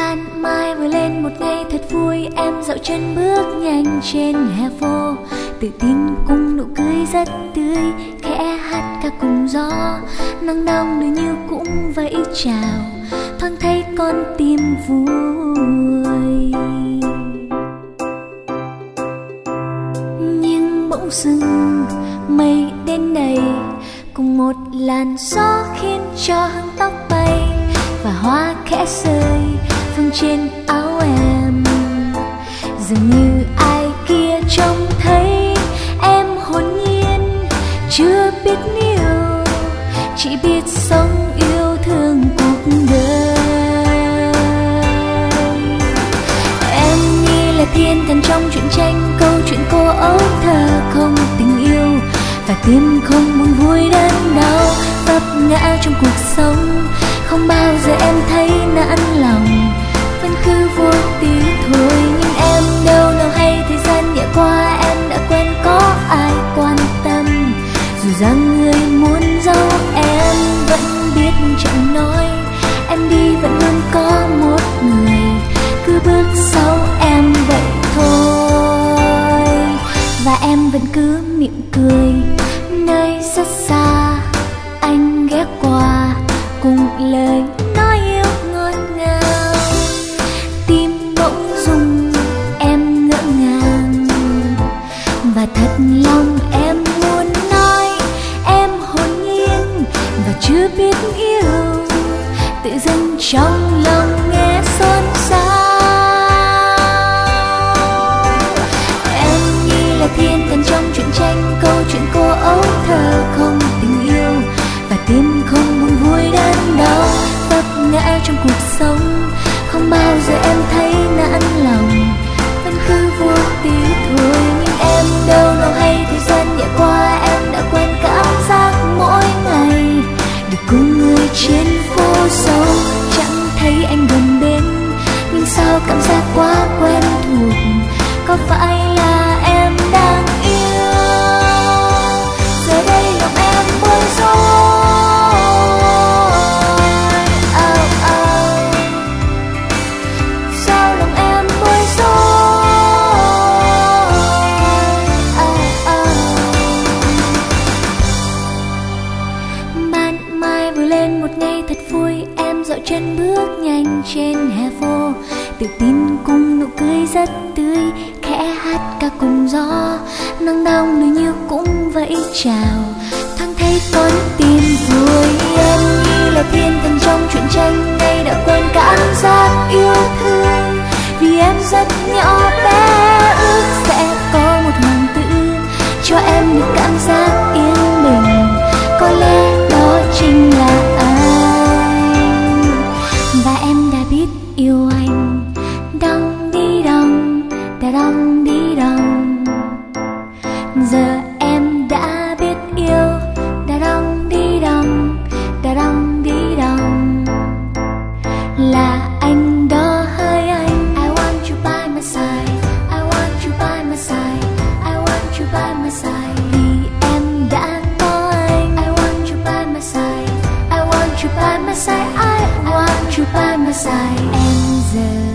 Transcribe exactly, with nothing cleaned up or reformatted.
Ban mai vừa lên một ngày thật vui, em dạo chân bước nhanh trên hè phố, tự tin cùng nụ cười rất tươi, khẽ hát ca cùng gió. Nắng đông nơi như cũng vẫy chào, thoáng thấy con tim vui. Nhưng bỗng dưng mây đến đây, cùng một làn gió khiến cho hương tóc bay, và hoa khẽ rơi vương trên áo em. Dường như ai kia trông thấy em hồn nhiên, chưa biết yêu, chỉ biết sống yêu thương cuộc đời. Em như là thiên thần trong truyện tranh, câu chuyện cô ấu thơ không tình yêu, và tim không buồn vui đớn đau, vấp ngã trong cuộc sống. Không bao giờ em thấy nản lòng, vẫn cứ vô tí thôi. Nhưng em đâu nào hay thời gian nhẹ qua, em đã quen có ai quan tâm. Dù rằng người muốn giấu em vẫn biết chẳng nói, em đi vẫn luôn có một người cứ bước sau em vậy thôi. Và em vẫn cứ mỉm cười, nơi rất xa anh ghé qua cùng lời nói yêu ngọt ngào. Tim bỗng rung em ngỡ ngàng, và thật lòng em muốn nói em hồn nhiên và chưa biết yêu. Tự dưng trong lòng nghe xôn xao. Em như là thiên thần trong truyện tranh, câu chuyện cô ấu thơ không tình yêu, và tim không buồn vui đớn đau, vấp ngã trong cuộc sống. Không bao giờ em thấy nản lòng, vẫn cứ vô tí thôi. Nhưng em đâu nào hay thời gian nhẹ qua, em đã quen cảm giác mỗi ngày được cùng người trên phố sâu. Chẳng thấy anh gần bên, nhưng sao cảm giác quá quen thuộc. Có phải là em đang yêu? Giờ đây lòng em bối rối. Oh, oh. Sao lòng em bối rối? Oh, oh. Ban mai vừa lên một ngày thật vui, em dạo chân bước nhanh trên hè phố, tự tin cùng nụ cười rất tươi, khẽ hát ca cùng gió. Nắng đông nơi như cũng vẫy chào, thoáng thấy con tim vui. Em như là thiên thần trong truyện tranh, nay đã quen cảm giác yêu thương. Vì em rất nhỏ bé, ước sẽ có một hoàng tử cho em những cảm giác yên bình. Có lẽ đó chính là anh, và em đã biết yêu anh. Đong đi đong, da đong đi đong. Giờ em đã biết yêu. Da đong đi đong, da đong đi đong. Là anh đó hỡi anh. I want you by my side, I want you by my side, I want you by my side. Vì em đã có anh. I want you by my side, I want you by my side, I want you by my side. Em giờ